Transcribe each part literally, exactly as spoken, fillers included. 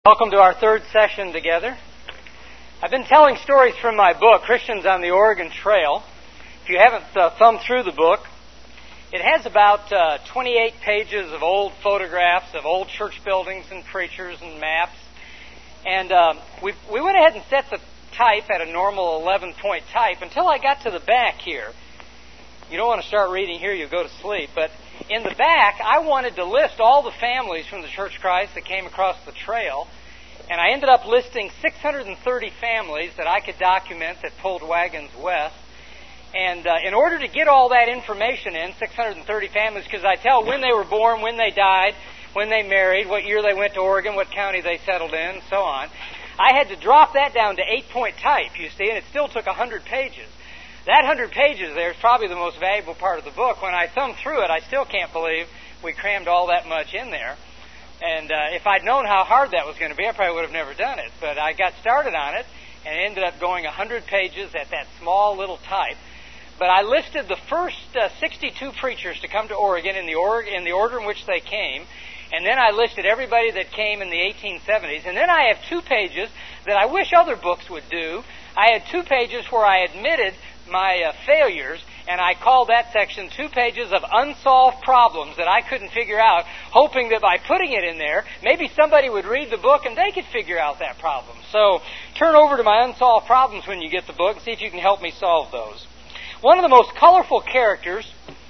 Welcome to our third session together. I've been telling stories from my book, Christians on the Oregon Trail. If you haven't uh, thumbed through the book, it has about uh, twenty-eight pages of old photographs of old church buildings and preachers and maps. And uh, we, we went ahead and set the type at a normal eleven-point type until I got to the back here. You don't want to start reading here, you'll go to sleep. But in the back, I wanted to list all the families from the Church of Christ that came across the trail. And I ended up listing six hundred thirty families that I could document that pulled wagons west. And uh, in order to get all that information in, six hundred thirty families, because I tell when they were born, when they died, when they married, what year they went to Oregon, what county they settled in, and so on, I had to drop that down to eight-point type, you see, and it still took one hundred pages. That one hundred pages there is probably the most valuable part of the book. When I thumb through it, I still can't believe we crammed all that much in there. And uh, if I'd known how hard that was going to be, I probably would have never done it. But I got started on it and ended up going one hundred pages at that small little type. But I listed the first uh, sixty-two preachers to come to Oregon in the, or- in the order in which they came. And then I listed everybody that came in the eighteen seventies. And then I have two pages that I wish other books would do. I had two pages where I admitted my uh, failures, and I called that section two pages of unsolved problems that I couldn't figure out, hoping that by putting it in there, maybe somebody would read the book and they could figure out that problem. So turn over to my unsolved problems when you get the book and see if you can help me solve those. One of the most colorful characters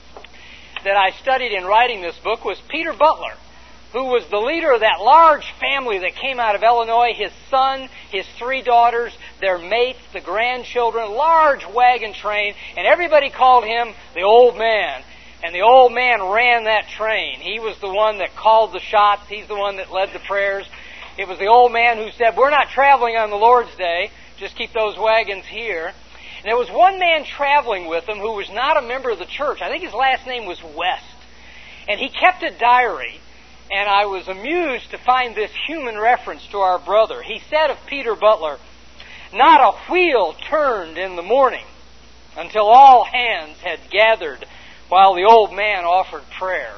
that I studied in writing this book was Peter Butler, who was the leader of that large family that came out of Illinois, his son, his three daughters, their mates, the grandchildren, large wagon train, and everybody called him the old man. And the old man ran that train. He was the one that called the shots. He's the one that led the prayers. It was the old man who said, "We're not traveling on the Lord's Day. Just keep those wagons here." And there was one man traveling with him who was not a member of the church. I think his last name was West. And he kept a diary. And I was amused to find this human reference to our brother. He said of Peter Butler, "Not a wheel turned in the morning until all hands had gathered while the old man offered prayer.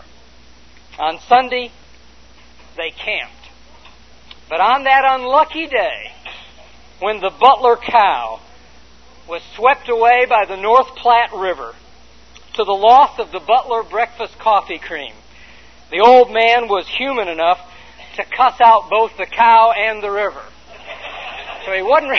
On Sunday, they camped. But on that unlucky day, when the Butler cow was swept away by the North Platte River to the loss of the Butler breakfast coffee cream, the old man was human enough to cuss out both the cow and the river." So he wasn't...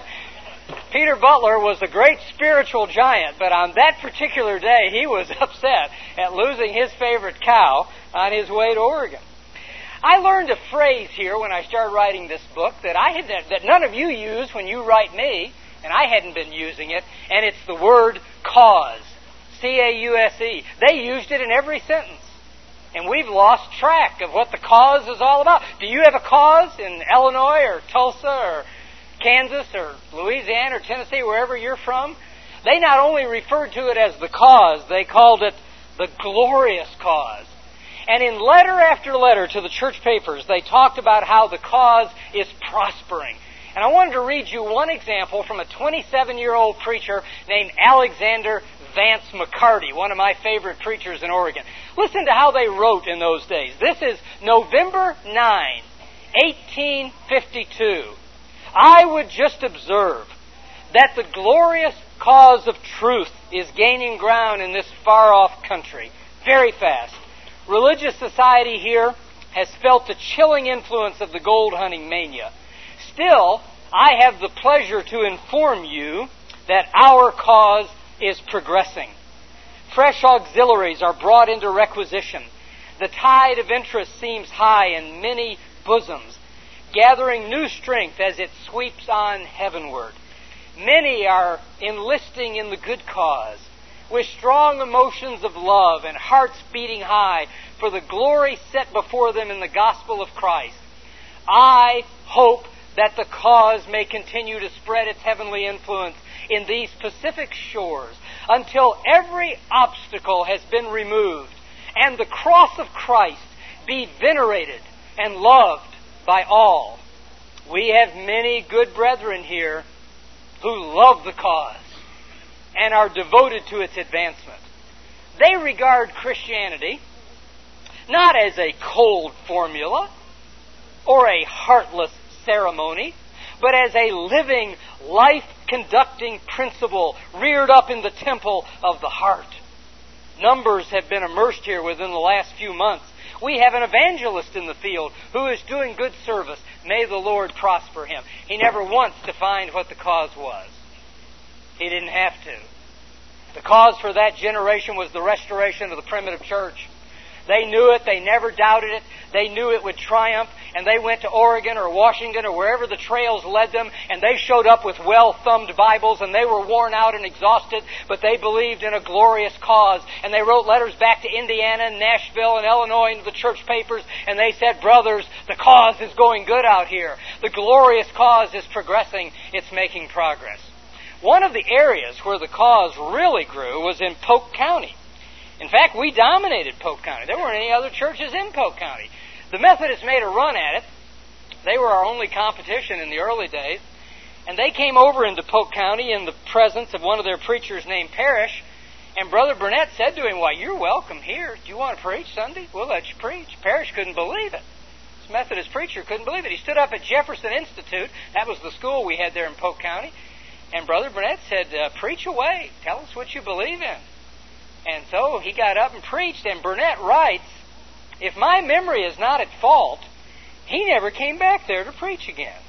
Peter Butler was a great spiritual giant, but on that particular day, he was upset at losing his favorite cow on his way to Oregon. I learned a phrase here when I started writing this book that I had that none of you use when you write me, and I hadn't been using it, and it's the word cause. C A U S E. They used it in every sentence. And we've lost track of what the cause is all about. Do you have a cause in Illinois or Tulsa or Kansas or Louisiana or Tennessee, wherever you're from? They not only referred to it as the cause, they called it the glorious cause. And in letter after letter to the church papers, they talked about how the cause is prospering. And I wanted to read you one example from a twenty-seven-year-old preacher named Alexander Vance McCarty, one of my favorite preachers in Oregon. Listen to how they wrote in those days. This is November ninth, eighteen fifty-two. "I would just observe that the glorious cause of truth is gaining ground in this far-off country very fast. Religious society here has felt the chilling influence of the gold hunting mania. Still, I have the pleasure to inform you that our cause is progressing. Fresh auxiliaries are brought into requisition. The tide of interest seems high in many bosoms, gathering new strength as it sweeps on heavenward. Many are enlisting in the good cause, with strong emotions of love and hearts beating high for the glory set before them in the gospel of Christ. I hope that the cause may continue to spread its heavenly influence in these Pacific shores until every obstacle has been removed and the cross of Christ be venerated and loved by all. We have many good brethren here who love the cause and are devoted to its advancement. They regard Christianity not as a cold formula, or a heartless ceremony, but as a living, life-conducting principle reared up in the temple of the heart. Numbers have been immersed here within the last few months. We have an evangelist in the field who is doing good service. May the Lord prosper him. He never once defined what the cause was. He didn't have to. The cause for that generation was the restoration of the primitive church. They knew it. They never doubted it. They knew it would triumph. And they went to Oregon or Washington or wherever the trails led them, and they showed up with well-thumbed Bibles, and they were worn out and exhausted, but they believed in a glorious cause. And they wrote letters back to Indiana and Nashville and Illinois into the church papers, and they said, brothers, the cause is going good out here. The glorious cause is progressing. It's making progress. One of the areas where the cause really grew was in Polk County. In fact, we dominated Polk County. There weren't any other churches in Polk County. The Methodists made a run at it. They were our only competition in the early days. And they came over into Polk County in the presence of one of their preachers named Parrish. And Brother Burnett said to him, why, you're welcome here. Do you want to preach Sunday? We'll let you preach. Parrish couldn't believe it. This Methodist preacher couldn't believe it. He stood up at Jefferson Institute. That was the school we had there in Polk County. And Brother Burnett said, uh, preach away. Tell us what you believe in. And so he got up and preached. And Burnett writes, if my memory is not at fault, he never came back there to preach again.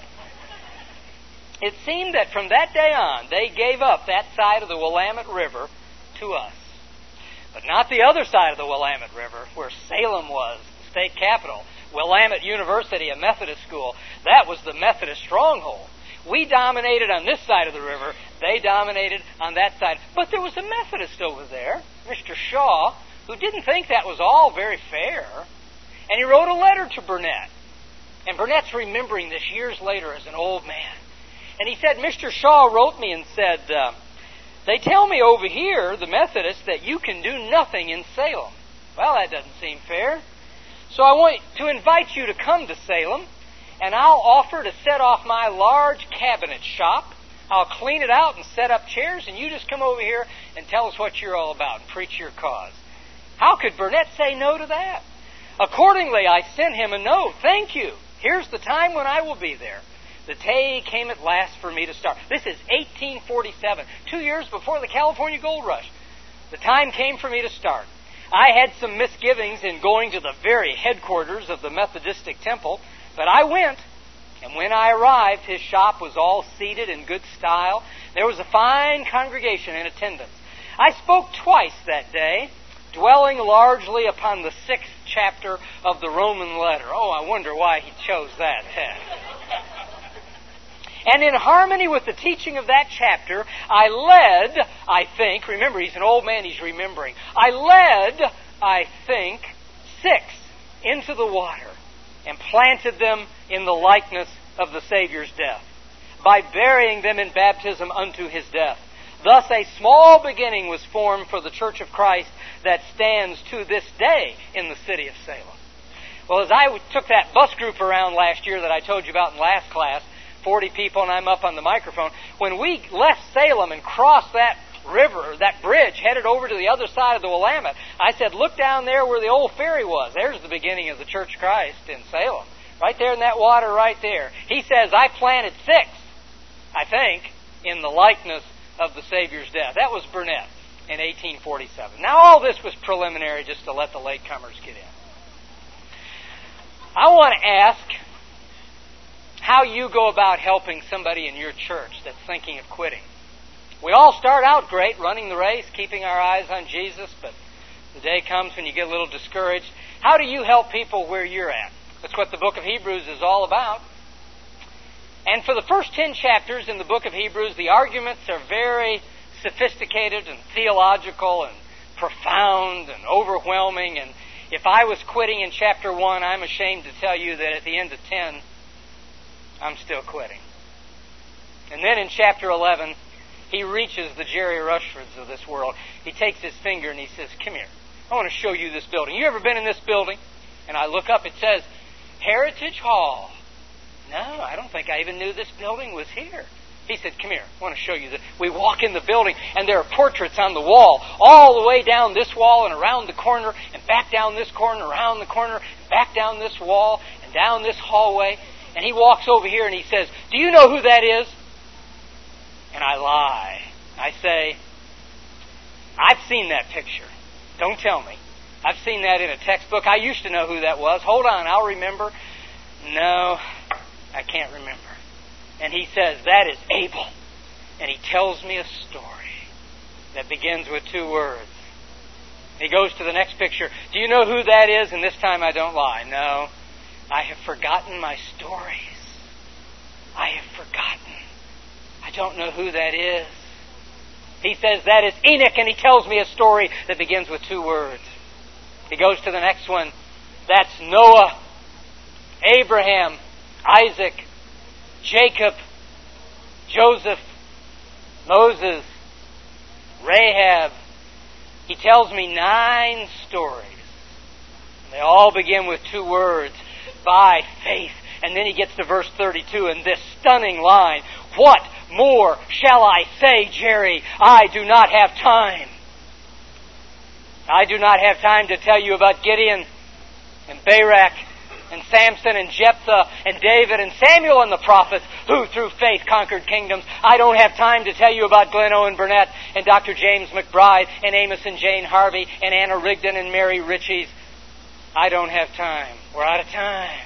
It seemed that from that day on, they gave up that side of the Willamette River to us. But not the other side of the Willamette River, where Salem was, the state capital. Willamette University, a Methodist school, that was the Methodist stronghold. We dominated on this side of the river. They dominated on that side. But there was a Methodist over there, Mister Shaw, who didn't think that was all very fair. And he wrote a letter to Burnett. And Burnett's remembering this years later as an old man. And he said, Mister Shaw wrote me and said, uh, they tell me over here, the Methodists, that you can do nothing in Salem. Well, that doesn't seem fair. So I want to invite you to come to Salem, and I'll offer to set off my large cabinet shop. I'll clean it out and set up chairs, and you just come over here and tell us what you're all about and preach your cause. How could Burnett say no to that? Accordingly, I sent him a note. Thank you. Here's the time when I will be there. The day came at last for me to start. This is eighteen forty-seven, two years before the California Gold Rush. The time came for me to start. I had some misgivings in going to the very headquarters of the Methodistic Temple, but I went. And when I arrived, his shop was all seated in good style. There was a fine congregation in attendance. I spoke twice that day, dwelling largely upon the sixth chapter of the Roman letter. Oh, I wonder why he chose that text. And in harmony with the teaching of that chapter, I led, I think, remember he's an old man, he's remembering. I led, I think, six into the water and planted them in the likeness of the Savior's death, by burying them in baptism unto his death. Thus a small beginning was formed for the Church of Christ that stands to this day in the city of Salem. Well, as I took that bus group around last year that I told you about in last class, forty people and I'm up on the microphone, when we left Salem and crossed that river, that bridge, headed over to the other side of the Willamette, I said, look down there where the old ferry was. There's the beginning of the Church of Christ in Salem. Right there in that water right there. He says, I planted six, I think, in the likeness of the Savior's death. That was Burnett in eighteen forty-seven. Now all this was preliminary just to let the latecomers get in. I want to ask how you go about helping somebody in your church that's thinking of quitting. We all start out great, running the race, keeping our eyes on Jesus, but the day comes when you get a little discouraged. How do you help people where you're at? That's what the book of Hebrews is all about. And for the first ten chapters in the book of Hebrews, the arguments are very sophisticated and theological and profound and overwhelming. And if I was quitting in chapter one, I'm ashamed to tell you that at the end of ten, I'm still quitting. And then in chapter eleven, he reaches the Jerry Rushfords of this world. He takes his finger and he says, come here. I want to show you this building. You ever been in this building? And I look up, it says, Heritage Hall. No, I don't think I even knew this building was here. He said, come here, I want to show you this. We walk in the building, and there are portraits on the wall, all the way down this wall and around the corner, and back down this corner, around the corner, and back down this wall, and down this hallway, and he walks over here and he says, "Do you know who that is?" And I lie. I say, "I've seen that picture. Don't tell me. I've seen that in a textbook. I used to know who that was. Hold on, I'll remember." "No, I can't remember." And he says, "That is Abel." And he tells me a story that begins with two words. He goes to the next picture. "Do you know who that is?" And this time I don't lie. "No, I have forgotten my stories. I have forgotten. I don't know who that is." He says, "That is Enoch," and he tells me a story that begins with two words. He goes to the next one. "That's Noah, Abraham, Isaac, Jacob, Joseph, Moses, Rahab." He tells me nine stories. They all begin with two words, "by faith." And then he gets to verse thirty-two and this stunning line, "What more shall I say, Jerry? I do not have time." I do not have time to tell you about Gideon and Barak and Samson and Jephthah and David and Samuel and the prophets who through faith conquered kingdoms. I don't have time to tell you about Glenn Owen Burnett and Doctor James McBride and Amos and Jane Harvey and Anna Rigdon and Mary Ritchie's. I don't have time. We're out of time.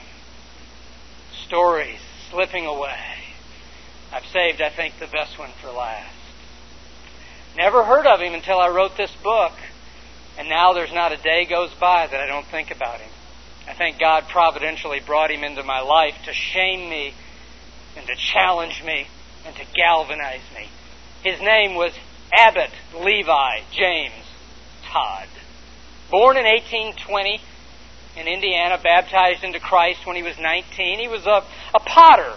Stories slipping away. I've saved, I think, the best one for last. Never heard of him until I wrote this book. And now there's not a day goes by that I don't think about him. I think God providentially brought him into my life to shame me and to challenge me and to galvanize me. His name was Abbott Levi James Todd. Born in eighteen twenty in Indiana, baptized into Christ when he was nineteen. He was a, a potter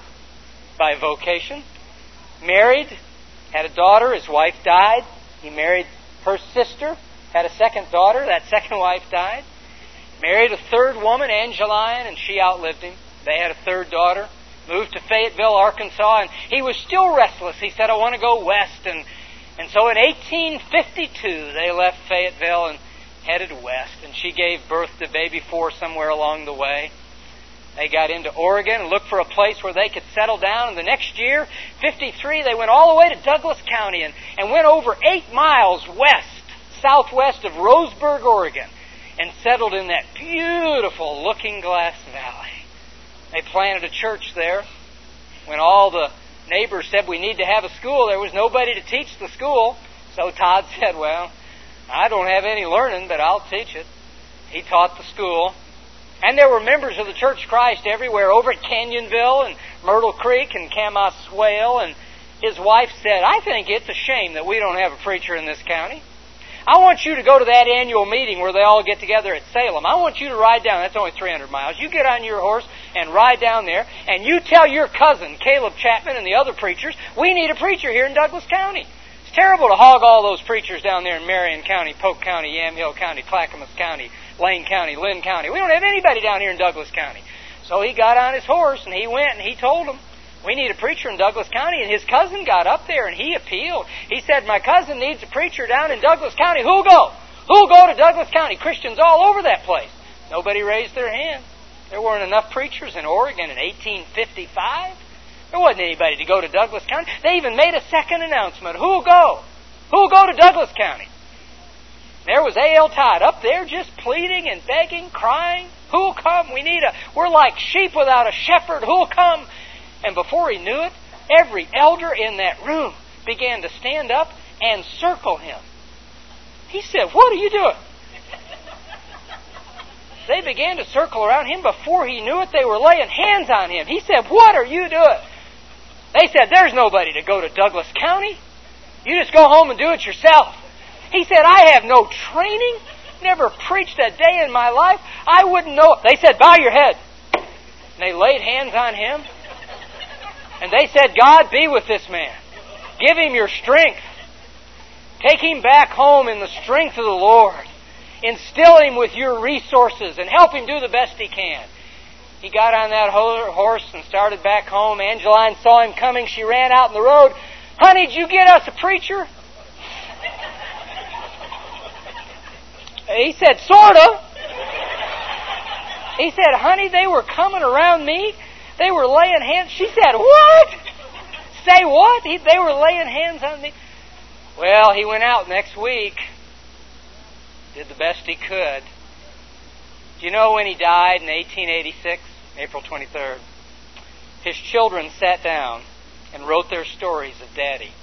by vocation. Married, had a daughter. His wife died. He married her sister. Had a second daughter. That second wife died. Married a third woman, Angeline, and she outlived him. They had a third daughter. Moved to Fayetteville, Arkansas, and he was still restless. He said, "I want to go west." And, and so in eighteen fifty-two, they left Fayetteville and headed west. And she gave birth to baby four somewhere along the way. They got into Oregon and looked for a place where they could settle down. And the next year, fifty-three, they went all the way to Douglas County and, and went over eight miles west, southwest of Roseburg, Oregon, and settled in that beautiful Looking Glass Valley. They planted a church there. When all the neighbors said, "We need to have a school," there was nobody to teach the school. So Todd said, "Well, I don't have any learning, but I'll teach it." He taught the school. And there were members of the Church of Christ everywhere, over at Canyonville and Myrtle Creek and Camaswale. And his wife said, "I think it's a shame that we don't have a preacher in this county. I want you to go to that annual meeting where they all get together at Salem. I want you to ride down. That's only three hundred miles. You get on your horse and ride down there, and you tell your cousin, Caleb Chapman, and the other preachers, we need a preacher here in Douglas County. It's terrible to hog all those preachers down there in Marion County, Polk County, Yamhill County, Clackamas County, Lane County, Lynn County. We don't have anybody down here in Douglas County." So he got on his horse, and he went, and he told them, "We need a preacher in Douglas County." And his cousin got up there and he appealed. He said, "My cousin needs a preacher down in Douglas County. Who'll go? Who'll go to Douglas County?" Christians all over that place. Nobody raised their hand. There weren't enough preachers in Oregon in eighteen fifty-five. There wasn't anybody to go to Douglas County. They even made a second announcement. Who'll go? Who'll go to Douglas County? There was A L Todd up there just pleading and begging, crying. "Who'll come? We need a, we're like sheep without a shepherd. Who'll come?" And before he knew it, every elder in that room began to stand up and circle him. He said, "What are you doing?" They began to circle around him. Before he knew it, they were laying hands on him. He said, "What are you doing?" They said, "There's nobody to go to Douglas County. You just go home and do it yourself." He said, "I have no training, never preached a day in my life. I wouldn't know." They said, "Bow your head." And they laid hands on him. And they said, "God, be with this man. Give him your strength. Take him back home in the strength of the Lord. Instill him with your resources and help him do the best he can." He got on that horse and started back home. Angeline saw him coming. She ran out in the road. "Honey, did you get us a preacher?" He said, "Sort of." He said, honey, they were coming around me. They were laying hands. She said, what? Say what? He, they were laying hands on me. Well, he went out next week. Did the best he could. Do you know when he died in eighteen eighty-six, April twenty-third? His children sat down and wrote their stories of Daddy.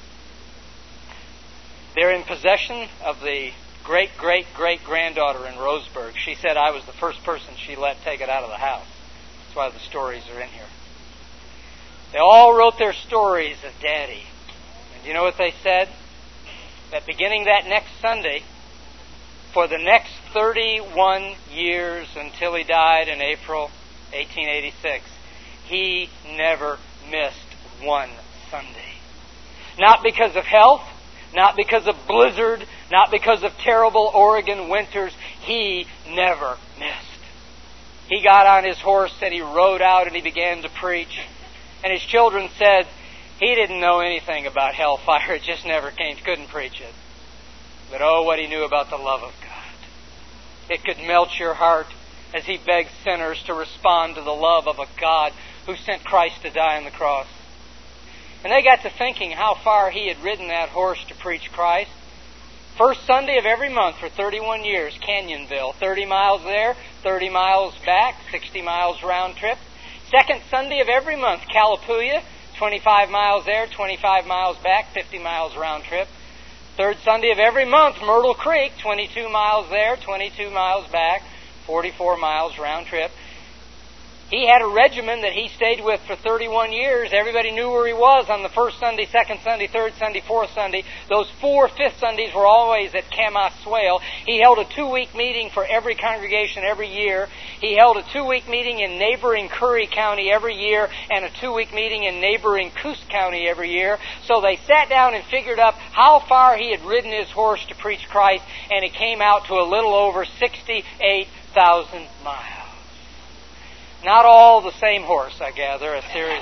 They're in possession of the great-great-great-granddaughter in Roseburg. She said I was the first person she let take it out of the house. That's why the stories are in here. They all wrote their stories of Daddy. And do you know what they said? That beginning that next Sunday, for the next thirty-one years until he died in April eighteen eighty-six, he never missed one Sunday. Not because of health, not because of blizzard, not because of terrible Oregon winters. He never missed. He got on his horse and he rode out and he began to preach. And his children said he didn't know anything about hellfire. It just never came. Couldn't preach it. But oh, what he knew about the love of God. It could melt your heart as he begged sinners to respond to the love of a God who sent Christ to die on the cross. And they got to thinking how far he had ridden that horse to preach Christ. First Sunday of every month for thirty-one years, Canyonville. thirty miles there, thirty miles back, sixty miles round trip. Second Sunday of every month, Calapooya. twenty-five miles there, twenty-five miles back, fifty miles round trip. Third Sunday of every month, Myrtle Creek. twenty-two miles there, twenty-two miles back, forty-four miles round trip. He had a regimen that he stayed with for thirty-one years. Everybody knew where he was on the first Sunday, second Sunday, third Sunday, fourth Sunday. Those four fifth Sundays were always at Camas Swale. He held a two-week meeting for every congregation every year. He held a two-week meeting in neighboring Curry County every year and a two-week meeting in neighboring Coos County every year. So they sat down and figured up how far he had ridden his horse to preach Christ, and it came out to a little over sixty-eight thousand miles. Not all the same horse, I gather. A series,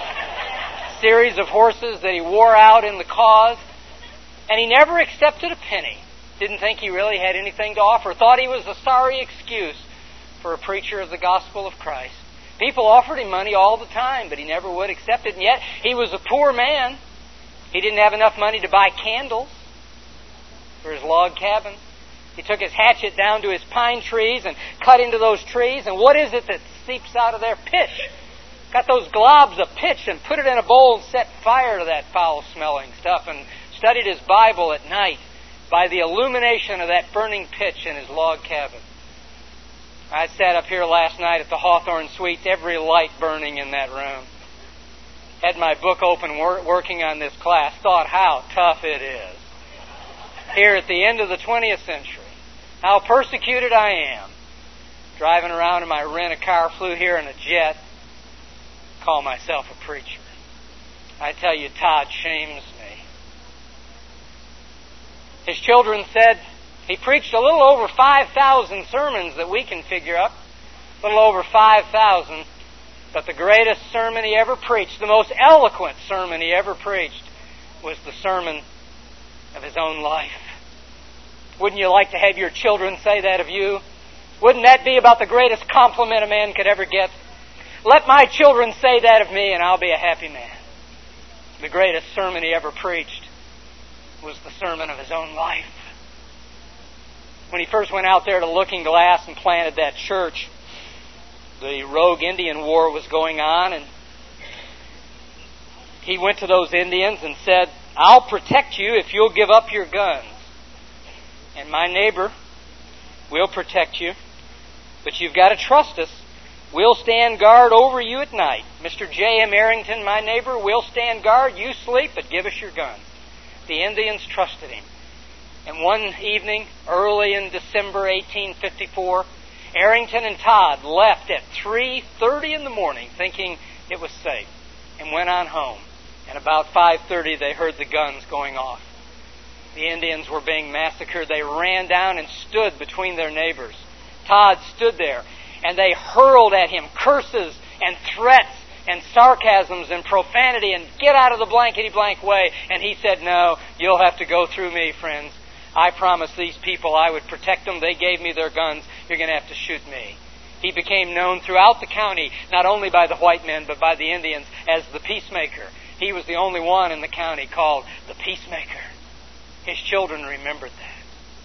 series of horses that he wore out in the cause. And he never accepted a penny. Didn't think he really had anything to offer. Thought he was a sorry excuse for a preacher of the gospel of Christ. People offered him money all the time, but he never would accept it. And yet, he was a poor man. He didn't have enough money to buy candles for his log cabin. He took his hatchet down to his pine trees and cut into those trees. And what is it that seeps out of there? Pitch. Got those globs of pitch and put it in a bowl and set fire to that foul-smelling stuff and studied his Bible at night by the illumination of that burning pitch in his log cabin. I sat up here last night at the Hawthorne Suites, every light burning in that room. Had my book open wor- working on this class. Thought how tough it is. Here at the end of the twentieth century. How persecuted I am. Driving around in my rent-a-car, flew here in a jet. Call myself a preacher. I tell you, Todd shames me. His children said he preached a little over five thousand sermons that we can figure up. A little over five thousand. But the greatest sermon he ever preached, the most eloquent sermon he ever preached, was the sermon of his own life. Wouldn't you like to have your children say that of you? Wouldn't that be about the greatest compliment a man could ever get? Let my children say that of me and I'll be a happy man. The greatest sermon he ever preached was the sermon of his own life. When he first went out there to Looking Glass and planted that church, the Rogue Indian War was going on, and he went to those Indians and said, I'll protect you if you'll give up your guns. And my neighbor, we'll protect you, but you've got to trust us. We'll stand guard over you at night. Mister J M Arrington, my neighbor, we'll stand guard. You sleep, but give us your guns. The Indians trusted him. And one evening, early in December eighteen fifty-four, Arrington and Todd left at three thirty in the morning thinking it was safe and went on home. And about five thirty they heard the guns going off. The Indians were being massacred. They ran down and stood between their neighbors. Todd stood there, and they hurled at him curses and threats and sarcasms and profanity and get out of the blankety blank way. And he said, no, you'll have to go through me, friends. I promised these people I would protect them. They gave me their guns. You're going to have to shoot me. He became known throughout the county, not only by the white men, but by the Indians, as the peacemaker. He was the only one in the county called the peacemaker. His children remembered that.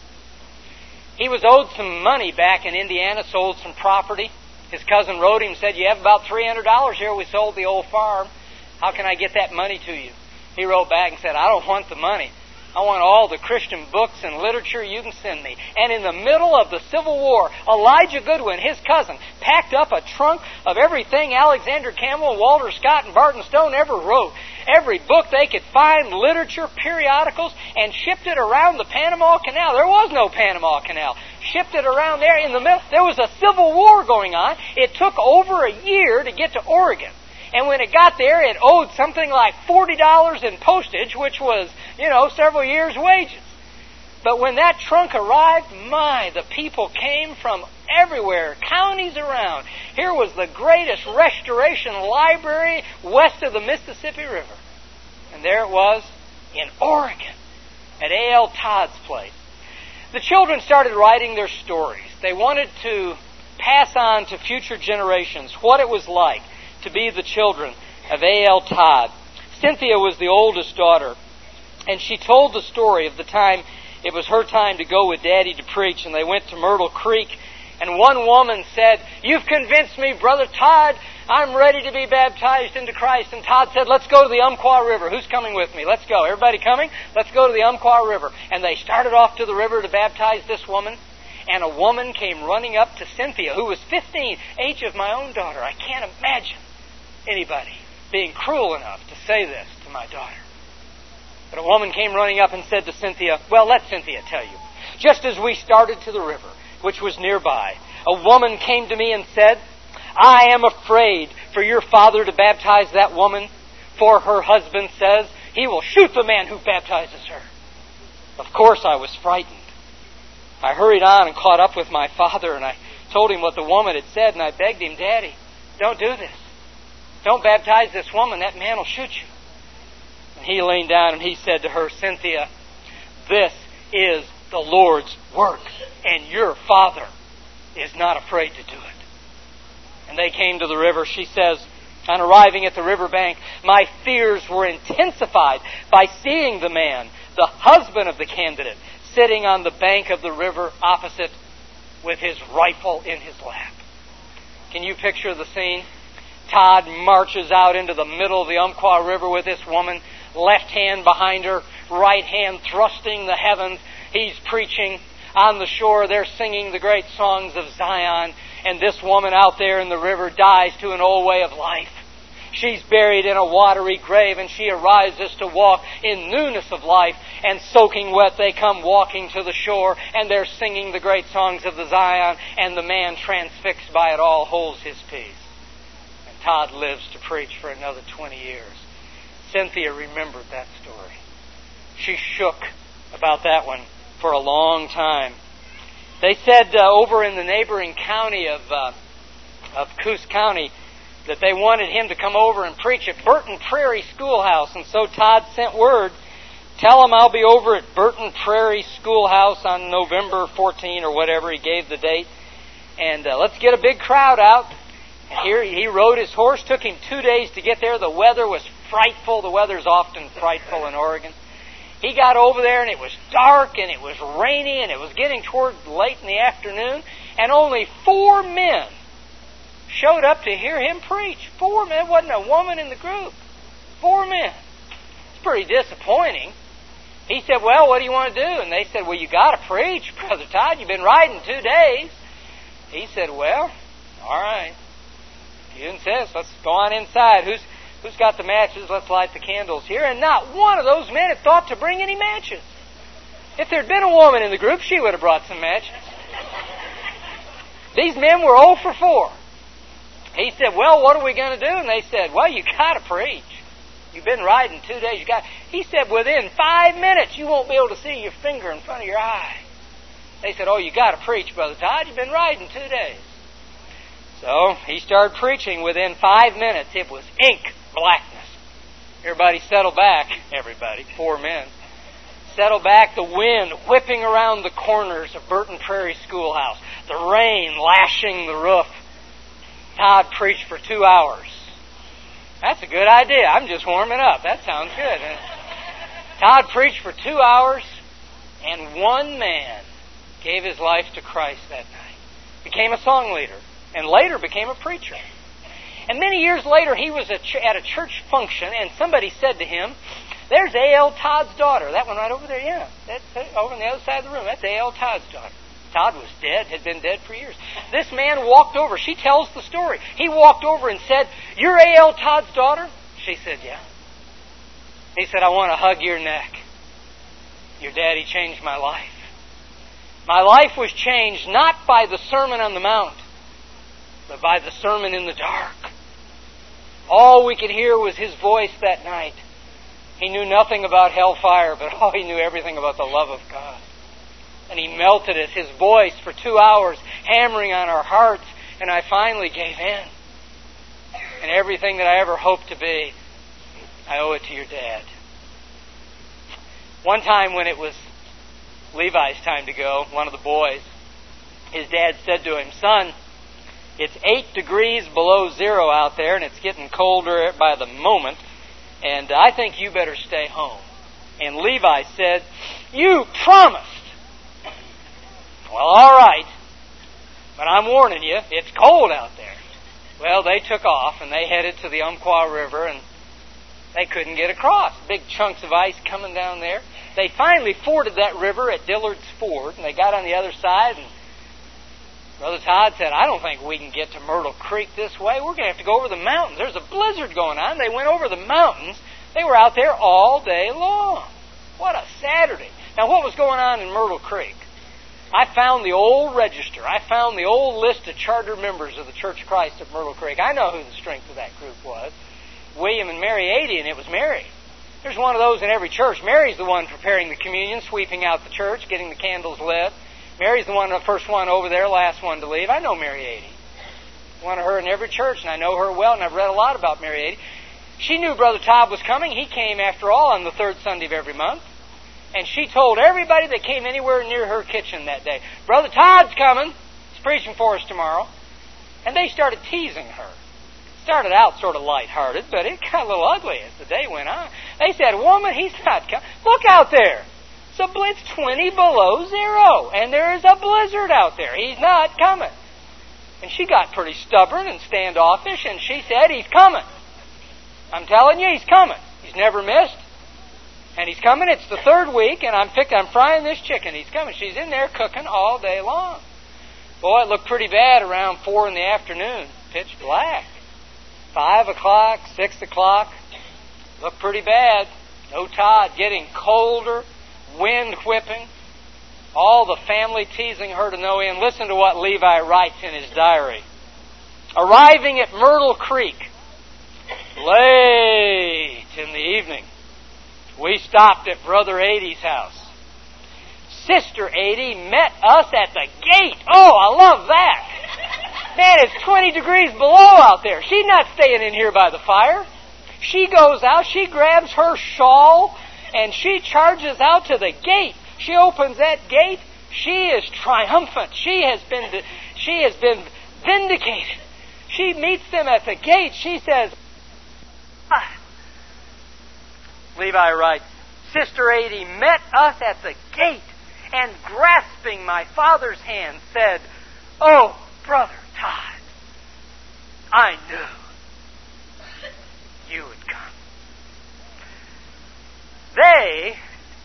He was owed some money back in Indiana, sold some property. His cousin wrote him and said, "You have about three hundred dollars here. We sold the old farm. How can I get that money to you?" He wrote back and said, "I don't want the money. I want all the Christian books and literature you can send me." And in the middle of the Civil War, Elijah Goodwin, his cousin, packed up a trunk of everything Alexander Campbell, Walter Scott, and Barton Stone ever wrote. Every book they could find, literature, periodicals, and shipped it around the Panama Canal. There was no Panama Canal. Shipped it around there in the middle. There was a Civil War going on. It took over a year to get to Oregon. And when it got there, it owed something like forty dollars in postage, which was, you know, several years' wages. But when that trunk arrived, my, the people came from everywhere, counties around. Here was the greatest restoration library west of the Mississippi River. And there it was in Oregon, at A L Todd's place. The children started writing their stories. They wanted to pass on to future generations what it was like to be the children of A L Todd. Cynthia was the oldest daughter, and she told the story of the time it was her time to go with Daddy to preach, and they went to Myrtle Creek, and one woman said, "You've convinced me, Brother Todd. I'm ready to be baptized into Christ." And Todd said, "Let's go to the Umpqua River. Who's coming with me? Let's go. Everybody coming? Let's go to the Umpqua River." And they started off to the river to baptize this woman. And a woman came running up to Cynthia, who was fifteen, age of my own daughter. I can't imagine anybody being cruel enough to say this to my daughter. But a woman came running up and said to Cynthia, well, let Cynthia tell you. Just as we started to the river, which was nearby, a woman came to me and said, "I am afraid for your father to baptize that woman, for her husband says he will shoot the man who baptizes her." Of course I was frightened. I hurried on and caught up with my father, and I told him what the woman had said, and I begged him, "Daddy, don't do this. Don't baptize this woman. That man will shoot you." And he leaned down and he said to her, "Cynthia, this is the Lord's work, and your father is not afraid to do it." And they came to the river. She says, on arriving at the riverbank, my fears were intensified by seeing the man, the husband of the candidate, sitting on the bank of the river opposite with his rifle in his lap. Can you picture the scene? Todd marches out into the middle of the Umpqua River with this woman, left hand behind her, right hand thrusting the heavens. He's preaching. On the shore, they're singing the great songs of Zion, and this woman out there in the river dies to an old way of life. She's buried in a watery grave, and she arises to walk in newness of life, and soaking wet they come walking to the shore, and they're singing the great songs of the Zion, and the man transfixed by it all holds his peace. Todd lives to preach for another twenty years. Cynthia remembered that story. She shook about that one for a long time. They said uh, over in the neighboring county of uh, of Coos County that they wanted him to come over and preach at Burton Prairie Schoolhouse, and so Todd sent word, "Tell him I'll be over at Burton Prairie Schoolhouse on November fourteenth," or whatever he gave the date, and uh, let's get a big crowd out. And here he rode his horse. Took him two days to get there. The weather was frightful. The weather's often frightful in Oregon. He got over there, and it was dark, and it was rainy, and it was getting toward late in the afternoon, and only four men showed up to hear him preach. Four men. There wasn't a woman in the group. Four men. It's pretty disappointing. He said, "Well, what do you want to do?" And they said, "Well, you got to preach, Brother Todd. You've been riding two days." He said, "Well, all right. You insist. Let's go on inside. Who's who's got the matches? Let's light the candles here." And not one of those men had thought to bring any matches. If there'd been a woman in the group, she would have brought some matches. These men were oh for four. He said, "Well, what are we going to do?" And they said, "Well, you got to preach. You've been riding two days. You got." He said, "Within five minutes, you won't be able to see your finger in front of your eye." They said, "Oh, you got to preach, Brother Todd. You've been riding two days." So he started preaching. Within five minutes, it was ink blackness. Everybody settled back. Everybody, four men, settled back. The wind whipping around the corners of Burton Prairie Schoolhouse. The rain lashing the roof. Todd preached for two hours. That's a good idea. I'm just warming up. That sounds good. Todd preached for two hours, and one man gave his life to Christ that night. Became a song leader, and later became a preacher. And many years later, he was at a church function, and somebody said to him, "There's A L Todd's daughter." That one right over there, yeah. That's over on the other side of the room. That's A L Todd's daughter. Todd was dead, had been dead for years. This man walked over. She tells the story. He walked over and said, "You're A L Todd's daughter?" She said, "Yeah." He said, "I want to hug your neck. Your daddy changed my life. My life was changed not by the Sermon on the Mount, but by the sermon in the dark." All we could hear was his voice that night. He knew nothing about hellfire, but oh, he knew everything about the love of God. And he melted us, his voice, for two hours, hammering on our hearts. And I finally gave in. And everything that I ever hoped to be, I owe it to your dad. One time when it was Levi's time to go, one of the boys, his dad said to him, "Son, it's eight degrees below zero out there, and it's getting colder by the moment, and I think you better stay home." And Levi said, "You promised." "Well, all right, but I'm warning you, it's cold out there." Well, they took off, and they headed to the Umpqua River, and they couldn't get across. Big chunks of ice coming down there. They finally forded that river at Dillard's Ford, and they got on the other side, and Brother Todd said, "I don't think we can get to Myrtle Creek this way. We're going to have to go over the mountains. There's a blizzard going on." They went over the mountains. They were out there all day long. What a Saturday. Now, what was going on in Myrtle Creek? I found the old register. I found the old list of charter members of the Church of Christ of Myrtle Creek. I know who the strength of that group was. William and Mary Adie, and it was Mary. There's one of those in every church. Mary's the one preparing the communion, sweeping out the church, getting the candles lit. Mary's the one, the first one over there, last one to leave. I know Mary Adie. One of her in every church, and I know her well, and I've read a lot about Mary Adie. She knew Brother Todd was coming. He came, after all, on the third Sunday of every month. And she told everybody that came anywhere near her kitchen that day, "Brother Todd's coming. He's preaching for us tomorrow." And they started teasing her. Started out sort of lighthearted, but it got a little ugly as the day went on. They said, "Woman, he's not coming. Look out there. So it's twenty below zero, and there is a blizzard out there. He's not coming." And she got pretty stubborn and standoffish, and she said, "He's coming. I'm telling you, he's coming. He's never missed. And he's coming. It's the third week, and I'm picking, I'm frying this chicken. He's coming." She's in there cooking all day long. Boy, it looked pretty bad around four in the afternoon. Pitch black. Five o'clock, six o'clock. Looked pretty bad. No Todd. Getting colder. Wind whipping. All the family teasing her to no end. Listen to what Levi writes in his diary. "Arriving at Myrtle Creek late in the evening, we stopped at Brother Adie's house. Sister Adie met us at the gate." Oh, I love that. Man, it's twenty degrees below out there. She's not staying in here by the fire. She goes out, she grabs her shawl, and she charges out to the gate. She opens that gate. She is triumphant. She has been, she has been vindicated. She meets them at the gate. She says, ah. Levi writes, "Sister Adie met us at the gate and, grasping my father's hand, said, 'Oh, Brother Todd, I knew you would come.' They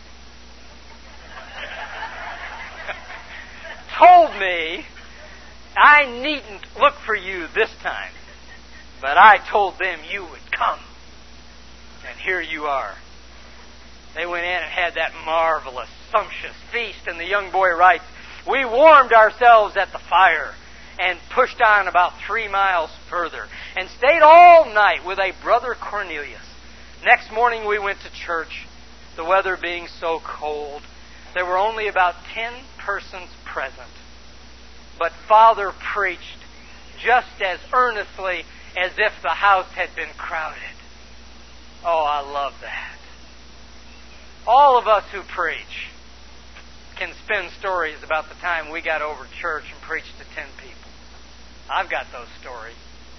told me I needn't look for you this time, but I told them you would come. And here you are." They went in and had that marvelous, sumptuous feast, and the young boy writes, "We warmed ourselves at the fire and pushed on about three miles further and stayed all night with a Brother Cornelius. Next morning we went to church, the weather being so cold. There were only about ten persons present. But Father preached just as earnestly as if the house had been crowded." Oh, I love that. All of us who preach can spin stories about the time we got over church and preached to ten people. I've got those stories.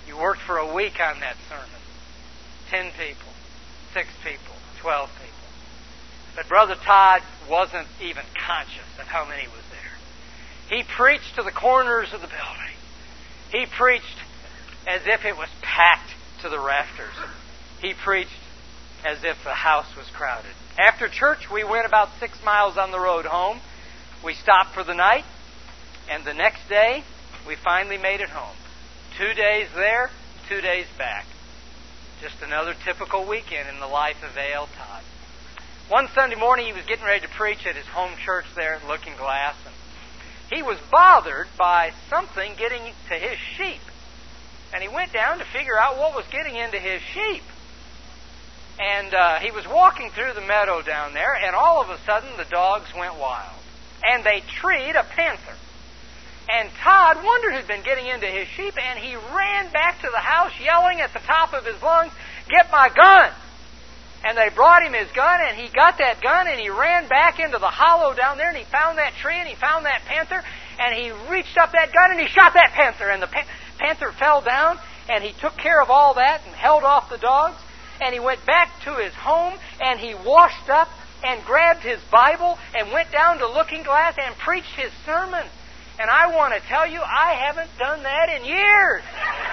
You worked for a week on that sermon. Ten people, six people, twelve people. But Brother Todd wasn't even conscious of how many was there. He preached to the corners of the building. He preached as if it was packed to the rafters. He preached as if the house was crowded. After church, we went about six miles on the road home. We stopped for the night, and the next day, we finally made it home. Two days there, two days back. Just another typical weekend in the life of A L Todd. One Sunday morning, he was getting ready to preach at his home church there at Looking Glass, and he was bothered by something getting to his sheep. And he went down to figure out what was getting into his sheep. And uh, he was walking through the meadow down there, and all of a sudden the dogs went wild. And they treed a panther. And Todd wondered who'd been getting into his sheep, and he ran back to the house yelling at the top of his lungs, "Get my gun!" And they brought him his gun, and he got that gun, and he ran back into the hollow down there, and he found that tree, and he found that panther, and he reached up that gun, and he shot that panther. And the pa- panther fell down, and he took care of all that and held off the dogs. And he went back to his home, and he washed up and grabbed his Bible and went down to Looking Glass and preached his sermon. And I want to tell you, I haven't done that in years.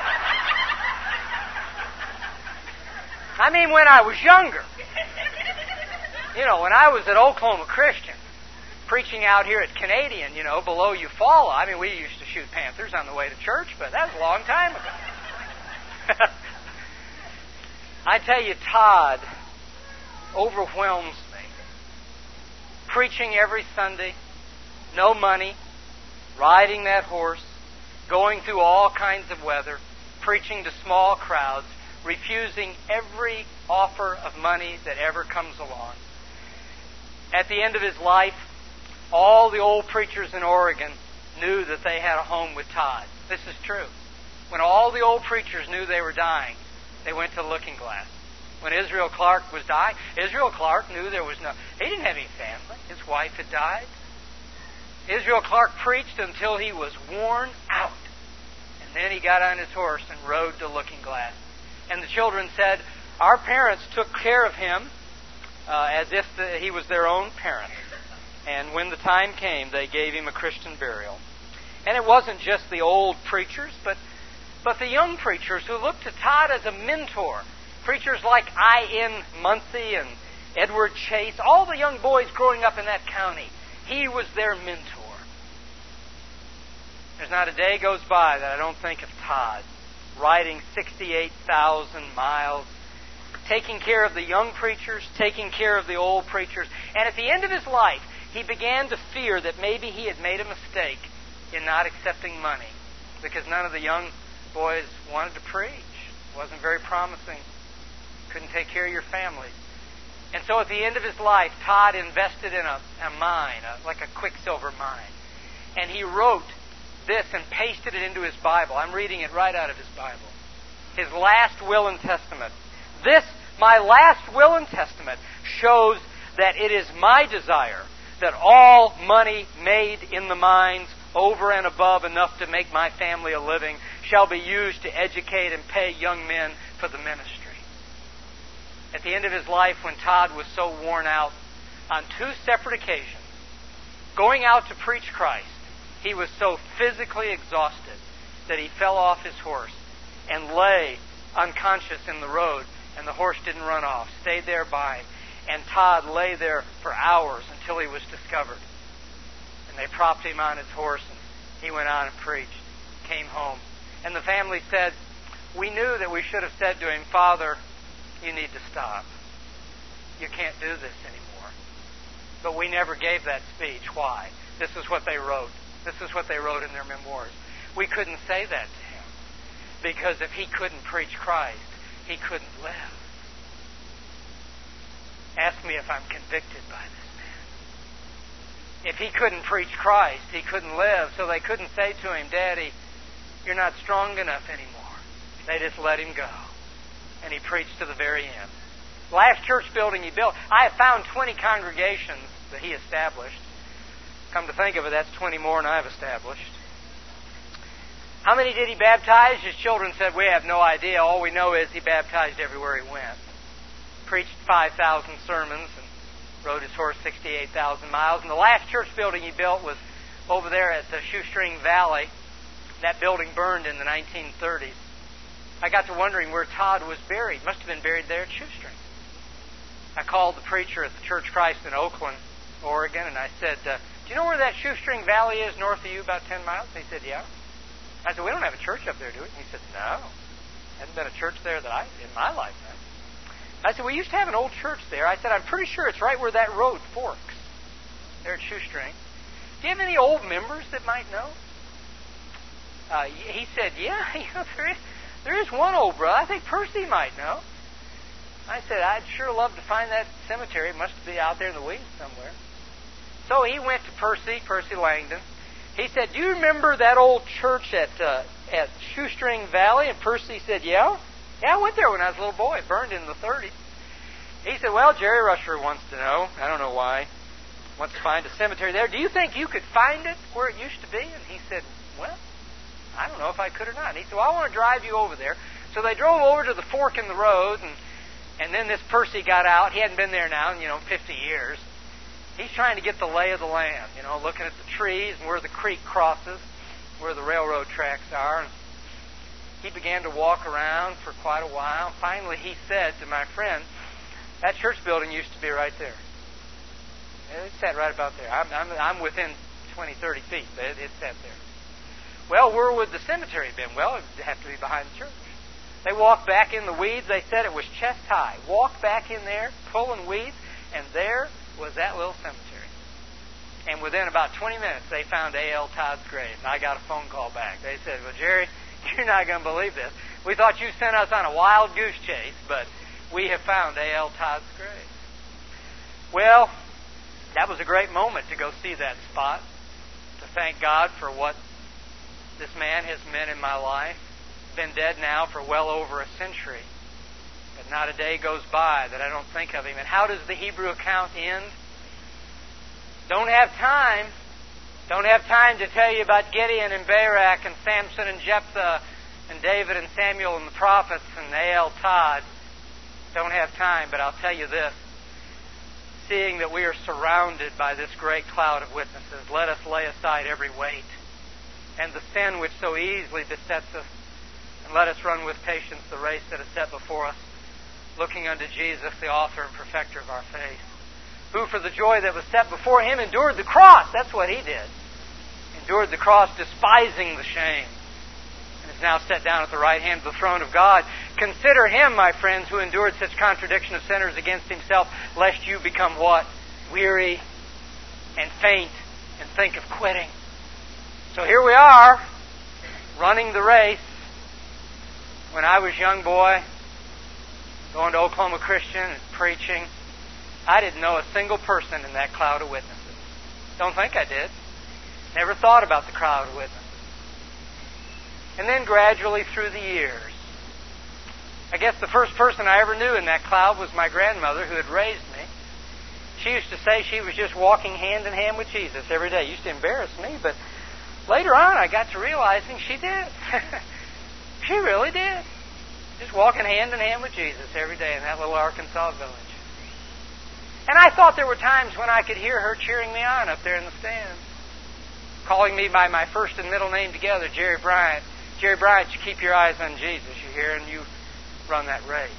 I mean, when I was younger. You know, when I was at Oklahoma Christian, preaching out here at Canadian, you know, below Eufaula. I mean, we used to shoot panthers on the way to church, but that was a long time ago. I tell you, Todd overwhelms me. Preaching every Sunday, no money, riding that horse, going through all kinds of weather, preaching to small crowds, refusing every offer of money that ever comes along. At the end of his life, all the old preachers in Oregon knew that they had a home with Todd. This is true. When all the old preachers knew they were dying, they went to Looking Glass. When Israel Clark was dying, Israel Clark knew there was no... He didn't have any family. His wife had died. Israel Clark preached until he was worn out. And then he got on his horse and rode to Looking Glass. And the children said, our parents took care of him uh, as if the, he was their own parent. And when the time came, they gave him a Christian burial. And it wasn't just the old preachers, but but the young preachers who looked to Todd as a mentor. Preachers like I N Muncie and Edward Chase, all the young boys growing up in that county. He was their mentor. There's not a day goes by that I don't think of Todd riding sixty-eight thousand miles, taking care of the young preachers, taking care of the old preachers. And at the end of his life, he began to fear that maybe he had made a mistake in not accepting money, because none of the young boys wanted to preach. It wasn't very promising. Couldn't take care of your family. And so at the end of his life, Todd invested in a, a mine, a, like a quicksilver mine. And he wrote this and pasted it into his Bible. I'm reading it right out of his Bible. His last will and testament. This, my last will and testament, shows that it is my desire that all money made in the mines, over and above enough to make my family a living, shall be used to educate and pay young men for the ministry. At the end of his life, when Todd was so worn out, on two separate occasions, going out to preach Christ, he was so physically exhausted that he fell off his horse and lay unconscious in the road, and the horse didn't run off, stayed there by him. And Todd lay there for hours until he was discovered. And they propped him on his horse, and he went on and preached, came home. And the family said, we knew that we should have said to him, Father, you need to stop. You can't do this anymore. But we never gave that speech. Why? This is what they wrote. This is what they wrote in their memoirs. We couldn't say that to him, because if he couldn't preach Christ, he couldn't live. Ask me if I'm convicted by this man. If he couldn't preach Christ, he couldn't live, so they couldn't say to him, Daddy, you're not strong enough anymore. They just let him go. And he preached to the very end. Last church building he built, I have found twenty congregations that he established. Come to think of it, that's twenty more than I've established. How many did he baptize? His children said, we have no idea. All we know is he baptized everywhere he went. Preached five thousand sermons and rode his horse sixty-eight thousand miles. And the last church building he built was over there at the Shoestring Valley. That building burned in the nineteen thirties. I got to wondering where Todd was buried. Must have been buried there at Shoestring. I called the preacher at the Church Christ in Oakland, Oregon, and I said, uh, do you know where that Shoestring Valley is north of you, about ten miles? He said, yeah. I said, we don't have a church up there, do we? He said, no. Hasn't been a church there that I, in my lifetime. I said, we used to have an old church there. I said, I'm pretty sure it's right where that road forks, there at Shoestring. Do you have any old members that might know? Uh, he said, yeah, you know, there is, there is one old brother. I think Percy might know. I said, I'd sure love to find that cemetery. It must be out there in the weeds somewhere. So he went to Percy, Percy Langdon. He said, do you remember that old church at uh, at Shoestring Valley? And Percy said, yeah. Yeah, I went there when I was a little boy. It burned in the thirties. He said, well, Jerry Rusher wants to know. I don't know why. Wants to find a cemetery there. Do you think you could find it where it used to be? And he said, well, I don't know if I could or not. And he said, well, I want to drive you over there. So they drove over to the fork in the road, and and then this Percy got out. He hadn't been there now in, you know, fifty years. He's trying to get the lay of the land, you know, looking at the trees and where the creek crosses, where the railroad tracks are. And he began to walk around for quite a while. Finally, he said to my friend, that church building used to be right there. It sat right about there. I'm, I'm, I'm within twenty, thirty feet, but it, it sat there. Well, where would the cemetery have been? Well, it would have to be behind the church. They walked back in the weeds. They said it was chest high. Walked back in there, pulling weeds, and there was that little cemetery. And within about twenty minutes, they found A L Todd's grave. And I got a phone call back. They said, well, Jerry, you're not going to believe this. We thought you sent us on a wild goose chase, but we have found A L Todd's grave. Well, that was a great moment to go see that spot, to thank God for what this man has meant in my life. Been dead now for well over a century. But not a day goes by that I don't think of him. And how does the Hebrew account end? Don't have time. Don't have time to tell you about Gideon and Barak and Samson and Jephthah and David and Samuel and the prophets and A L Todd. Don't have time, but I'll tell you this. Seeing that we are surrounded by this great cloud of witnesses, let us lay aside every weight and the sin which so easily besets us, and let us run with patience the race that is set before us, looking unto Jesus, the author and perfecter of our faith, who for the joy that was set before him endured the cross. That's what he did. Endured the cross, despising the shame, and is now set down at the right hand of the throne of God. Consider him, my friends, who endured such contradiction of sinners against himself, lest you become what? Weary and faint and think of quitting. So here we are, running the race. When I was a young boy, going to Oklahoma Christian and preaching, I didn't know a single person in that cloud of witnesses. Don't think I did. Never thought about the cloud of witnesses. And then gradually through the years, I guess the first person I ever knew in that cloud was my grandmother who had raised me. She used to say she was just walking hand in hand with Jesus every day. It used to embarrass me, but later on I got to realizing she did. She really did. Just walking hand in hand with Jesus every day in that little Arkansas village. And I thought there were times when I could hear her cheering me on up there in the stands, calling me by my first and middle name together, Jerry Bryant. Jerry Bryant, you keep your eyes on Jesus, you hear, and you run that race.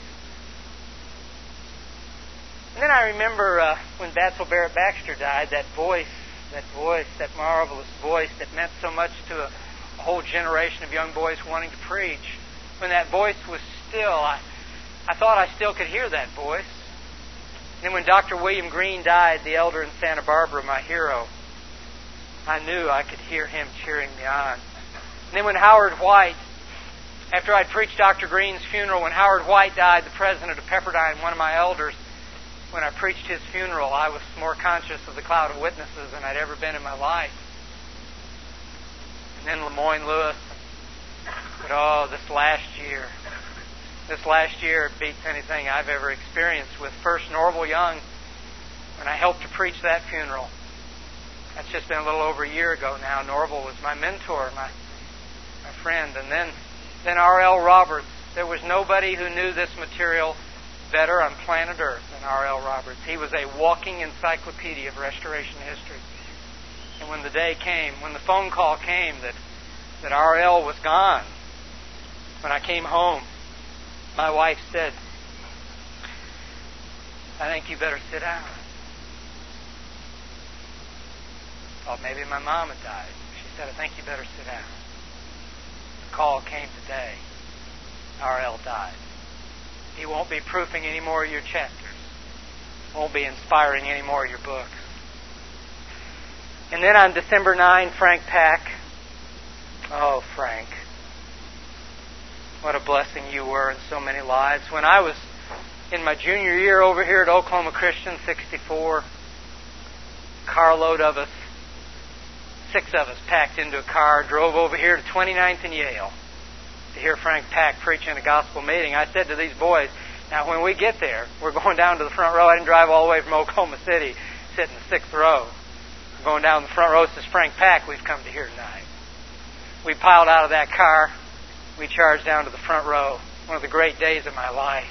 And then I remember uh, when Batsell Barrett Baxter died, that voice, that voice, that marvelous voice that meant so much to a, a whole generation of young boys wanting to preach. When that voice was still, I, I thought I still could hear that voice. And then when Doctor William Green died, the elder in Santa Barbara, my hero, I knew I could hear him cheering me on. And then when Howard White, after I'd preached Doctor Green's funeral, when Howard White died, the president of Pepperdine, one of my elders, when I preached his funeral, I was more conscious of the cloud of witnesses than I'd ever been in my life. And then Lemoyne Lewis. But oh, this last year, this last year beats anything I've ever experienced with first Norval Young, when I helped to preach that funeral. That's just been a little over a year ago now. Norval was my mentor, my my friend. And then, then R L Roberts. There was nobody who knew this material better on planet Earth than R L Roberts. He was a walking encyclopedia of restoration history. And when the day came, when the phone call came that, that R L was gone, when I came home, my wife said, "I think you better sit down." Thought maybe my mom had died. She said, "I think you better sit down." The call came today. R L died. He won't be proofing any more of your chapters. Won't be inspiring any more of your books. And then on December ninth, Frank Pack. Oh, Frank. What a blessing you were in so many lives. When I was in my junior year over here at Oklahoma Christian, sixty-four, carload of us, six of us packed into a car, drove over here to twenty-ninth and Yale to hear Frank Pack preach in a gospel meeting. I said to these boys, now when we get there, we're going down to the front row. I didn't drive all the way from Oklahoma City, sit in the sixth row. We're going down the front row. Says Frank Pack, we've come to hear tonight. We piled out of that car. We charged down to the front row. One of the great days of my life.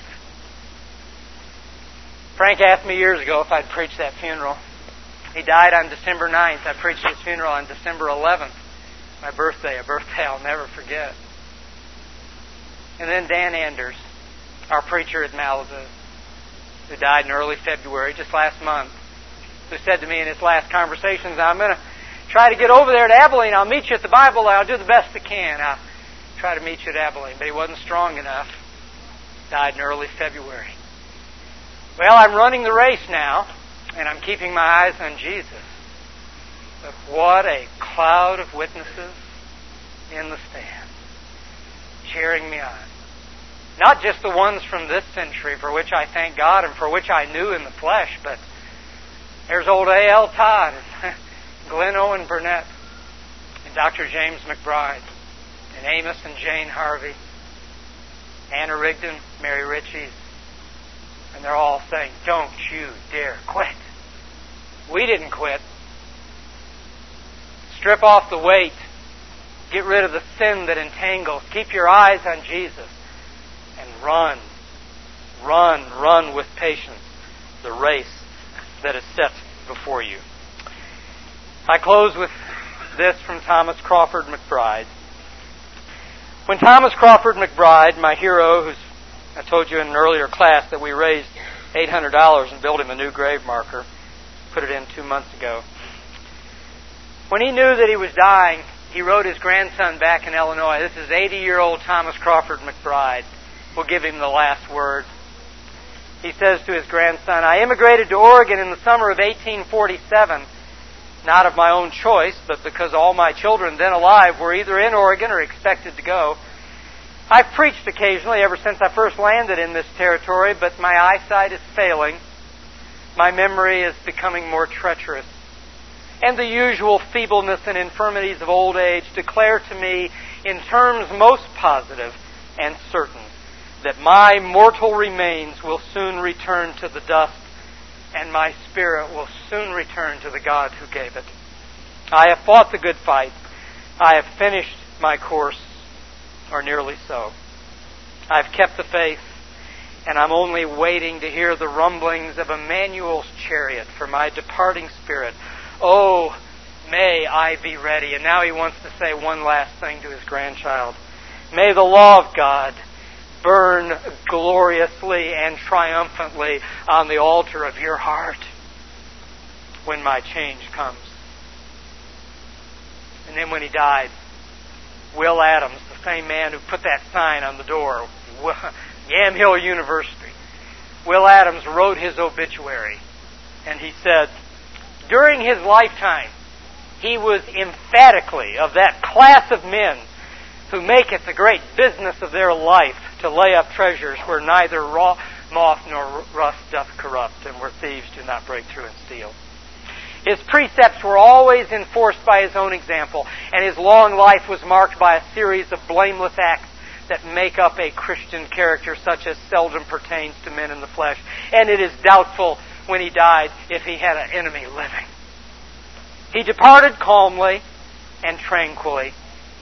Frank asked me years ago if I'd preach that funeral. He died on December ninth. I preached his funeral on December eleventh, my birthday, a birthday I'll never forget. And then Dan Anders, our preacher at Malibu, who died in early February, just last month, who said to me in his last conversations, I'm going to try to get over there to Abilene. I'll meet you at the Bible. I'll do the best I can. I'll try to meet you at Abilene. But he wasn't strong enough. Died in early February. Well, I'm running the race now, and I'm keeping my eyes on Jesus. But what a cloud of witnesses in the stand, cheering me on. Not just the ones from this century, for which I thank God and for which I knew in the flesh, but there's old A L Todd, and Glenn Owen Burnett, and Doctor James McBride, and Amos and Jane Harvey, Anna Rigdon, Mary Ritchie, and they're all saying, don't you dare quit. We didn't quit. Strip off the weight. Get rid of the sin that entangles. Keep your eyes on Jesus. And run. Run, run with patience the race that is set before you. I close with this from Thomas Crawford McBride. When Thomas Crawford McBride, my hero, who's I told you in an earlier class that we raised eight hundred dollars and built him a new grave marker, put it in two months ago. When he knew that he was dying, he wrote his grandson back in Illinois. This is eighty-year-old Thomas Crawford McBride. We'll give him the last word. He says to his grandson, I immigrated to Oregon in the summer of eighteen forty-seven, not of my own choice, but because all my children then alive were either in Oregon or expected to go. I've preached occasionally ever since I first landed in this territory, but my eyesight is failing. My memory is becoming more treacherous. And the usual feebleness and infirmities of old age declare to me in terms most positive and certain that my mortal remains will soon return to the dust and my spirit will soon return to the God who gave it. I have fought the good fight. I have finished my course, or nearly so. I've kept the faith, and I'm only waiting to hear the rumblings of Emmanuel's chariot for my departing spirit. Oh, may I be ready. And now he wants to say one last thing to his grandchild. May the law of God burn gloriously and triumphantly on the altar of your heart when my change comes. And then when he died, Will Adams, the same man who put that sign on the door, Yamhill University, Will Adams wrote his obituary, and he said, during his lifetime, he was emphatically of that class of men who make it the great business of their life to lay up treasures where neither moth nor rust doth corrupt, and where thieves do not break through and steal. His precepts were always enforced by his own example, and his long life was marked by a series of blameless acts that make up a Christian character such as seldom pertains to men in the flesh. And it is doubtful when he died if he had an enemy living. He departed calmly and tranquilly,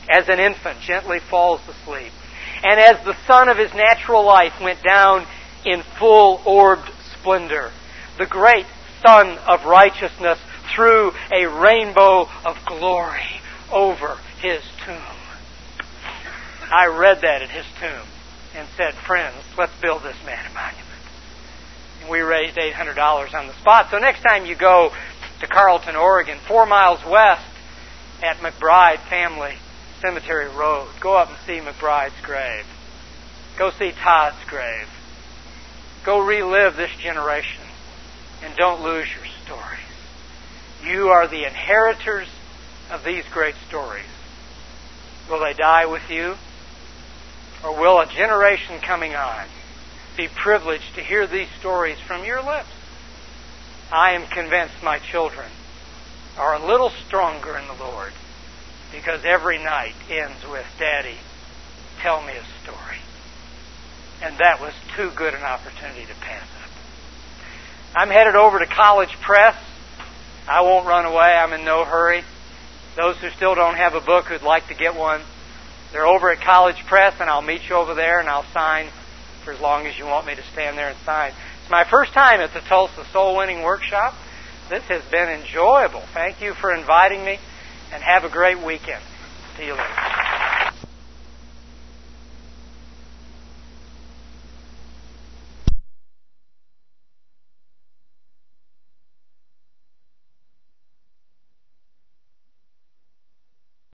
as an infant gently falls asleep, and as the sun of his natural life went down in full orbed splendor, the great Sun of righteousness threw a rainbow of glory over his tomb. I read that at his tomb and said, friends, let's build this man a monument. And we raised eight hundred dollars on the spot. So next time you go to Carlton, Oregon, four miles west at McBride Family Cemetery Road, go up and see McBride's grave. Go see Todd's grave. Go relive this generation. And don't lose your stories. You are the inheritors of these great stories. Will they die with you? Or will a generation coming on be privileged to hear these stories from your lips? I am convinced my children are a little stronger in the Lord because every night ends with, Daddy, tell me a story. And that was too good an opportunity to pass up. I'm headed over to College Press. I won't run away. I'm in no hurry. Those who still don't have a book who'd like to get one, they're over at College Press, and I'll meet you over there, and I'll sign for as long as you want me to stand there and sign. It's my first time at the Tulsa Soul Winning Workshop. This has been enjoyable. Thank you for inviting me, and have a great weekend. See you later.